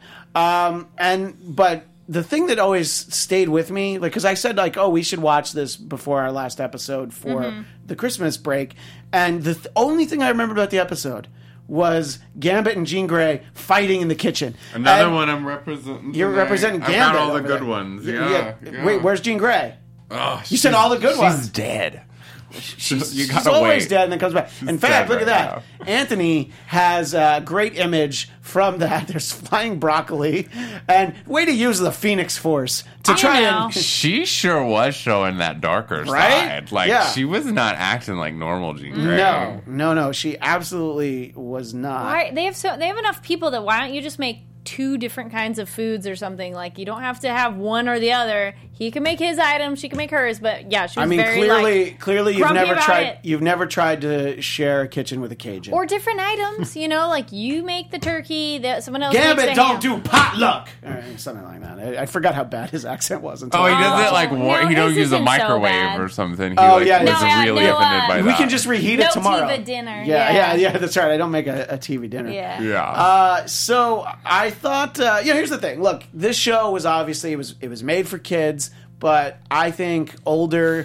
But the thing that always stayed with me, like, because I said like, oh, we should watch this before our last episode for the Christmas break, and the only thing I remembered about the episode was Gambit and Jean Grey fighting in the kitchen. Another And one I'm representing. You're tonight. representing I've Gambit. got all the over good there. ones. Yeah. Wait, where's Jean Grey? Oh, You said all the good ones. She's dead. you She's gotta always wait. dead and then comes back. In fact, dead look at right that. Anthony has a great image from that. There's flying broccoli, and way to use the Phoenix Force to I try know. and. She sure was showing that darker Right? side. Like, Yeah. she was not acting like normal Jean Grey. No, she absolutely was not. Why they have enough people that why don't you just make 2 different kinds of foods or something? Like, you don't have to have one or the other. He can make his item, she can make hers. But yeah, she was I mean, very clearly, you've grumpy never about tried. it. You've never tried to share a kitchen with a Cajun. or different items. You know, like you make the turkey, that someone else Gambit makes the don't ham. do potluck, or something like that. I forgot how bad his accent was. Until Oh, he I does watched it like No, he don't his use a isn't so microwave bad. or something. He Oh, like, yeah, was no, really no, offended by that. We can just reheat No it tomorrow. TV dinner. Yeah, that's right. I don't make a TV dinner. Yeah. Yeah. So I thought, here's the thing. Look, this show was obviously it was made for kids, but I think older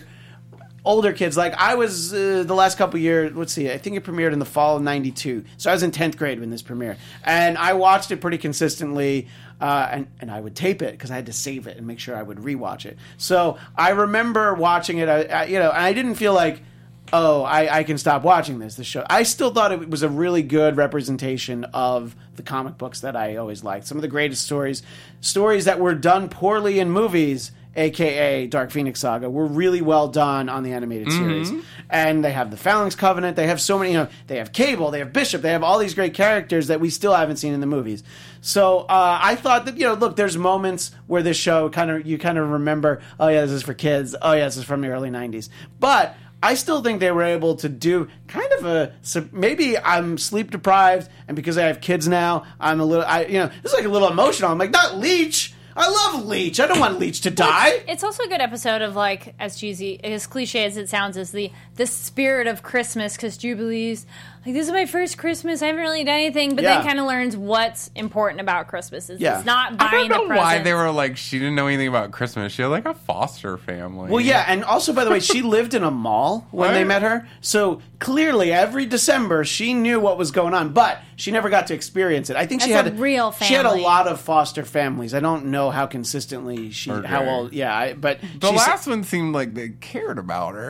kids, like I was the last couple years. Let's see, I think it premiered in the fall of '92, so I was in 10th grade when this premiered, and I watched it pretty consistently. And I would tape it because I had to save it and make sure I would rewatch it. So I remember watching it, and I didn't feel like, oh, I can stop watching this show. I still thought it was a really good representation of the comic books that I always liked. Some of the greatest stories that were done poorly in movies, a.k.a. Dark Phoenix Saga, were really well done on the animated series. And they have the Phalanx Covenant. They have so many, they have Cable, they have Bishop, they have all these great characters that we still haven't seen in the movies. So I thought that, look, there's moments where this show you kind of remember, oh yeah, this is for kids. Oh yeah, this is from the early 90s. But I still think they were able to do kind of maybe I'm sleep deprived, and because I have kids now, I'm a little, it's like a little emotional. I'm like, not Leech. I love Leech. I don't want Leech to die. It's also a good episode of, like, as cheesy, as cliche as it sounds, is the spirit of Christmas, because Jubilee's like, this is my first Christmas, I haven't really done anything, but then kind of learns what's important about Christmas. It's not I buying don't a know why present. they were like, she didn't know anything about Christmas. She had like a foster family. Well, yeah, and also, by the way, she lived in a mall when they Right. met her, so clearly every December she knew what was going on, but she never got to experience it. I think she That's had a real She had a family. lot of foster families. I don't know how consistently Okay. how old. Yeah, but The she said- last one seemed like they cared about her.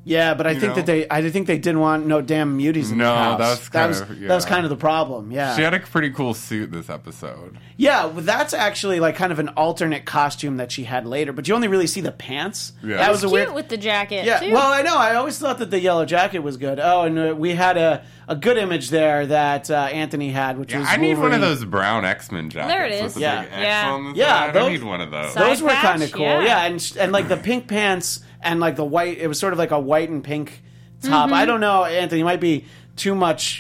Yeah, but I think they didn't want no damn muties in the house. That was kind of the problem. Yeah, she had a pretty cool suit this episode. Yeah, well, that's actually like kind of an alternate costume that she had later, but you only really see the pants. Yeah, that was cute weird with the jacket. Yeah, too. well, I know. I always thought that the yellow jacket was good. Oh, and we had a good image there that Anthony had, which was I need one of Wolverine. those brown X-Men jackets. There it is. With the Yeah. big X Yeah. on the Yeah, side. I those- need one of those. Side Those were patch? kind of cool. Yeah. Yeah, and like the pink pants and like the white. It was sort of like a white and pink top. I don't know, Anthony. It might be too much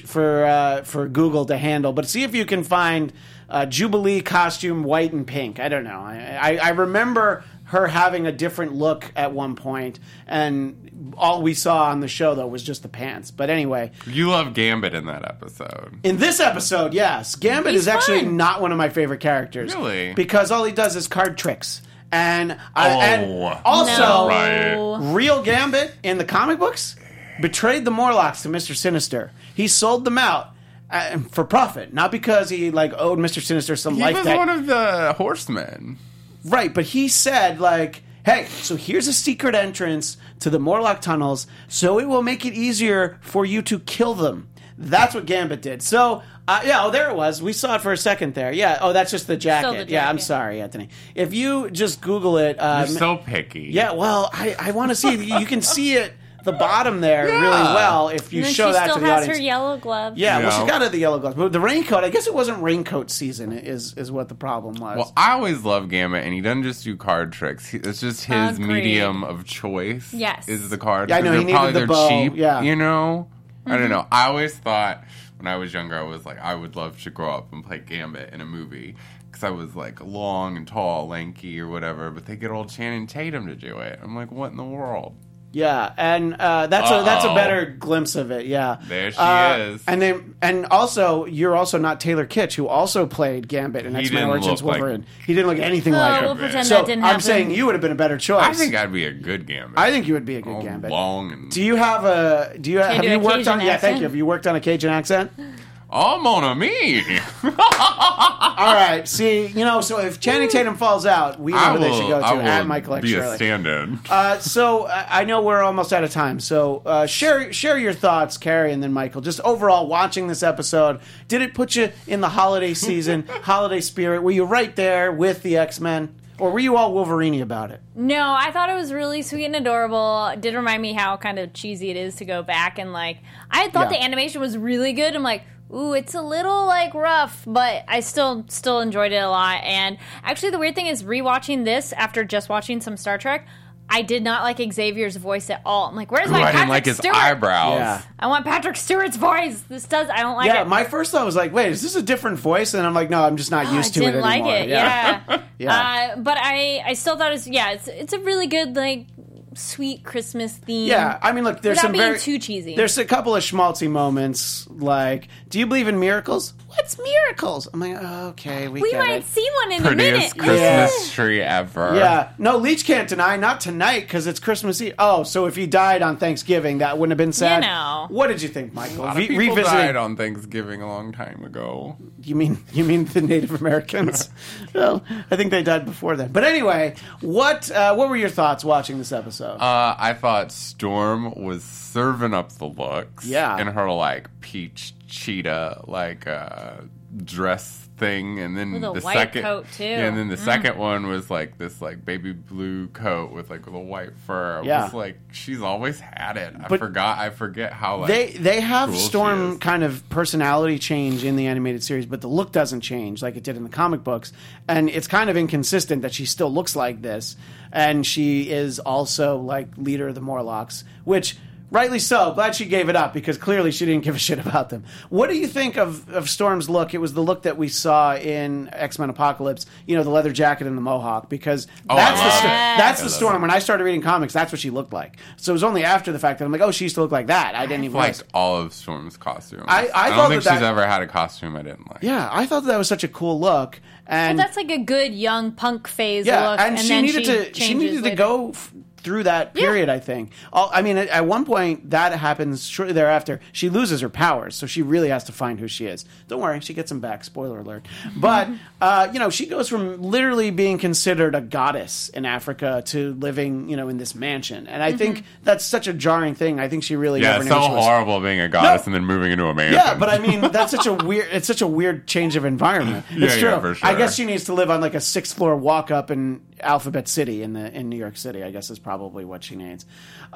for Google to handle, but see if you can find Jubilee costume white and pink. I don't know. I remember her having a different look at one point, and all we saw on the show though was just the pants. But anyway, You love Gambit in that episode. in this episode, yes, Gambit He's is actually fun. not one of my favorite characters. Really? Because all he does is card tricks. And Oh. also, No. Right. real Gambit in the comic books betrayed the Morlocks to Mr. Sinister. He sold them out for profit, not because he like owed Mr. Sinister some He life was debt. one of the horsemen. Right, but he said, like, hey, so here's a secret entrance to the Morlock tunnels, so it will make it easier for you to kill them. That's what Gambit did. So, there it was. We saw it for a second there. Yeah, that's just the jacket. the Yeah, I'm jacket. sorry, Anthony. If you just Google it... You're so picky. yeah, well, I want to see it. You can see it, the bottom there, really Yeah. well if you And then show she that still to the has audience. her yellow gloves. Yeah, well, Yeah. she got it the yellow gloves. But the raincoat, I guess it wasn't raincoat season is what the problem was. Well, I always love Gambit, and he doesn't just do card tricks. It's just his Agreed. medium of choice. Yes. Is the cards. Yeah, I know, because he they're probably needed the they're bow, cheap. yeah. You know? I don't know. I always thought when I was younger, I was like, I would love to grow up and play Gambit in a movie. Because I was like long and tall, lanky, or whatever. But they get old Channing Tatum to do it. I'm like, what in the world? Yeah, and that's a Uh-oh. better glimpse of it. Yeah, There she is. And also, you're also not Taylor Kitsch, who also played Gambit in He X-Men didn't Origins look like- Wolverine. He didn't look anything Oh, like we'll him. pretend So that didn't happen. I'm saying you would have been a better choice. I think I'd be a good Gambit. I think you would be a good All Gambit. long and... Do you have a? Do you have do you a worked Cajun on? Yeah, thank accent? you. Have you worked on a Cajun accent? Oh, mon ami! All right. See, so if Channing Tatum falls out, we know who they should go to at Michael X. be a Shirley. stand-in. So I know we're almost out of time. So share your thoughts, Carrie, and then Michael. Just overall, watching this episode, did it put you in the holiday season, holiday spirit? Were you right there with the X-Men, or were you all Wolverine about it? No, I thought it was really sweet and adorable. It did remind me how kind of cheesy it is to go back and I thought Yeah. the animation was really good. I'm like, ooh, it's a little rough, but I still enjoyed it a lot. And actually, the weird thing is rewatching this after just watching some Star Trek, I did not like Xavier's voice at all. I'm like, where's my I Patrick didn't like his Stewart? eyebrows. Yeah. I want Patrick Stewart's voice. I don't like Yeah, it. my first thought was like, wait, is this a different voice? And I'm like, no, I'm just not used to I it didn't anymore. like it. Yeah. Yeah. But I still thought it's a really good sweet Christmas theme. Yeah, I mean, look, there's Without some being very too cheesy. There's a couple of schmaltzy moments, like, do you believe in miracles? What's miracles? I'm like, oh, okay, we get might it. see one in a Prettiest minute. Christmas tree ever. Yeah, no, Leach can't deny, not tonight, because it's Christmas Eve. Oh, so if he died on Thanksgiving, that wouldn't have been sad? What did you think, Michael? A lot of people died on Thanksgiving a long time ago. You mean the Native Americans? Well, I think they died before then. But anyway, what were your thoughts watching this episode? I thought Storm was serving up the looks. Yeah. In her peach cheetah dress thing, and then With a the white second coat, too. Yeah, and then the second one was this baby blue coat with a white fur. It Yeah. was she's always had it. But I forget how they have cool she Storm is. kind of personality change in the animated series, but the look doesn't change like it did in the comic books, and it's kind of inconsistent that she still looks like this, and she is also leader of the Morlocks, which rightly so. Glad she gave it up because clearly she didn't give a shit about them. What do you think of Storm's look? It was the look that we saw in X-Men Apocalypse, the leather jacket and the mohawk, because that's the Storm. When I started reading comics, that's what she looked like. So it was only after the fact that I'm like, oh, she used to look like that. I didn't even liked all of Storm's costumes. I don't thought think that she's ever had a costume I didn't like. Yeah, I thought that was such a cool look. And Well, that's a good young punk phase yeah, look. and she then needed to changes go through that period, I think. I mean, at one point, that happens shortly thereafter. She loses her powers, so she really has to find who she is. Don't worry, she gets them back. Spoiler alert. But, she goes from literally being considered a goddess in Africa to living, in this mansion. And I think that's such a jarring thing. I think she really never it's knew so she was. horrible being a goddess and then moving into a mansion. Yeah, but I mean, it's such a weird change of environment. It's true. For sure. I guess she needs to live on like a 6th floor walk up in Alphabet City in New York City, I guess is probably what she needs.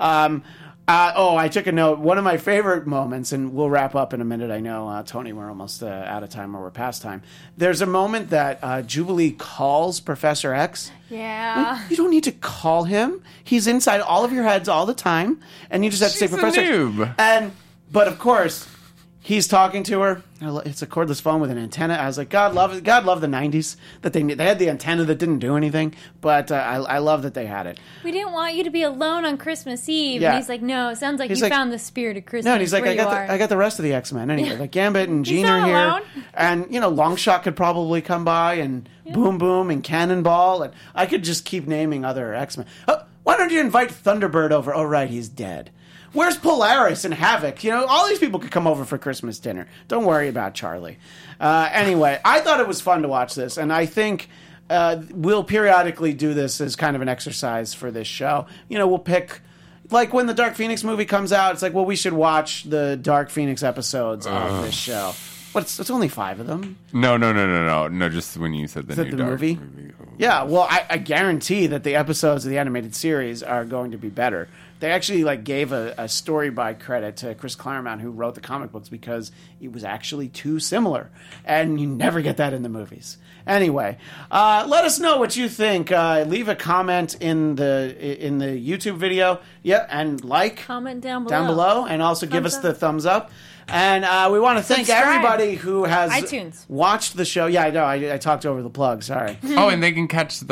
I took a note. One of my favorite moments, and we'll wrap up in a minute. I know, Tony, we're almost out of time or we're past time. There's a moment that Jubilee calls Professor X. Yeah. You don't need to call him. He's inside all of your heads all the time, and you just have to say Professor X. Noob. But of course, he's talking to her. It's a cordless phone with an antenna. I was like, God love the 90s that they had the antenna that didn't do anything. But I love that they had it. We didn't want you to be alone on Christmas Eve. Yeah. And he's like, no, it sounds like you found the spirit of Christmas. No, and he's like, where I got the rest of the X-Men anyway. Like Gambit and Jean not are here, alone. and Longshot could probably come by, and Boom Boom and Cannonball, and I could just keep naming other X-Men. Why don't you invite Thunderbird over? Oh, right, he's dead. Where's Polaris and Havoc? All these people could come over for Christmas dinner. Don't worry about Charlie. Anyway, I thought it was fun to watch this, and I think we'll periodically do this as kind of an exercise for this show. We'll pick, like when the Dark Phoenix movie comes out, it's like, well, we should watch the Dark Phoenix episodes of this show. But it's only 5 of them. No. Just when you said the new Dark movie. Yeah, well, I guarantee that the episodes of the animated series are going to be better. They actually gave a story by credit to Chris Claremont, who wrote the comic books, because it was actually too similar, and you never get that in the movies. Anyway, let us know what you think. Leave a comment in the YouTube video. Yeah, and comment down below, and also give us the thumbs up. And we want to thank everybody who has iTunes. Watched the show. Yeah, I know. I talked over the plug. Sorry. And they can catch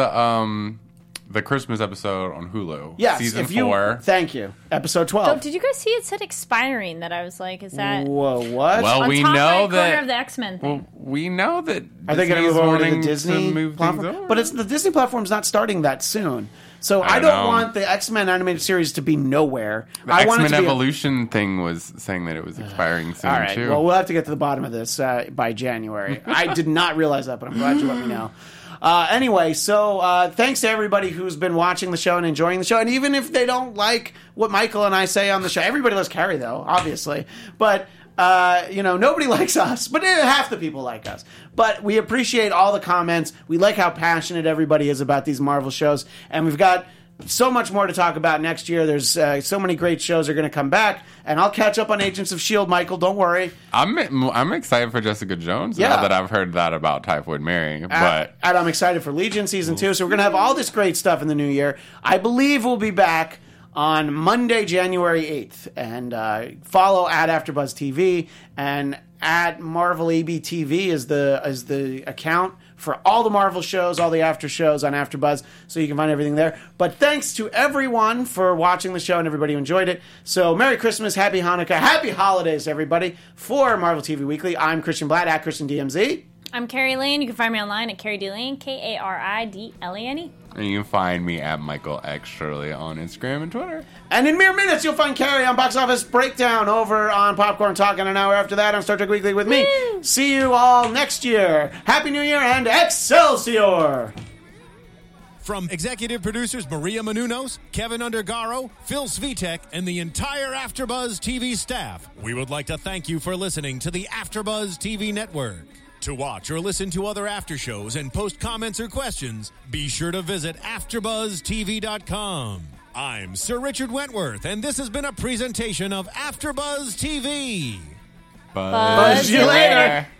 the Christmas episode on Hulu. Yes, Season 4. Thank you. Episode 12. Oh, did you guys see it said expiring? That I was like, is that... Whoa, what? Well, on we top know right that... corner of the X-Men thing. Well, we know that Are they going to move over to the Disney move platform? But the Disney platform's not starting that soon. So I don't want the X-Men animated series to be nowhere. The X-Men Evolution thing was saying that it was expiring soon, all right. too. Well, we'll have to get to the bottom of this by January. I did not realize that, but I'm glad you let me know. Anyway, so thanks to everybody who's been watching the show and enjoying the show. And even if they don't like what Michael and I say on the show, everybody loves Carrie, though, obviously. But, nobody likes us. But half the people like us. But we appreciate all the comments. We like how passionate everybody is about these Marvel shows. And we've got so much more to talk about next year. There's so many great shows are going to come back. And I'll catch up on Agents of S.H.I.E.L.D., Michael. Don't worry. I'm excited for Jessica Jones now that I've heard that about Typhoid Mary. And I'm excited for Legion Season 2. So we're going to have all this great stuff in the new year. I believe we'll be back on Monday, January 8th. And follow at AfterBuzz TV. And at Marvel ABTV is the account for all the Marvel shows, all the after shows on AfterBuzz, so you can find everything there. But thanks to everyone for watching the show and everybody who enjoyed it. So Merry Christmas, Happy Hanukkah, Happy Holidays, everybody. For Marvel TV Weekly, I'm Christian Blatt at Christian DMZ. I'm Carrie Lane. You can find me online at Carrie D. Lane, KARIDLANE. And you can find me at Michael X. Shirley on Instagram and Twitter. And in mere minutes, you'll find Carrie on Box Office Breakdown over on Popcorn Talk, and an hour after that on Star Trek Weekly with me. Woo! See you all next year. Happy New Year and Excelsior! From executive producers Maria Menounos, Kevin Undergaro, Phil Svitek, and the entire AfterBuzz TV staff, we would like to thank you for listening to the AfterBuzz TV network. To watch or listen to other after shows and post comments or questions, be sure to visit AfterBuzzTV.com. I'm Sir Richard Wentworth, and this has been a presentation of AfterBuzz TV. Buzz you later.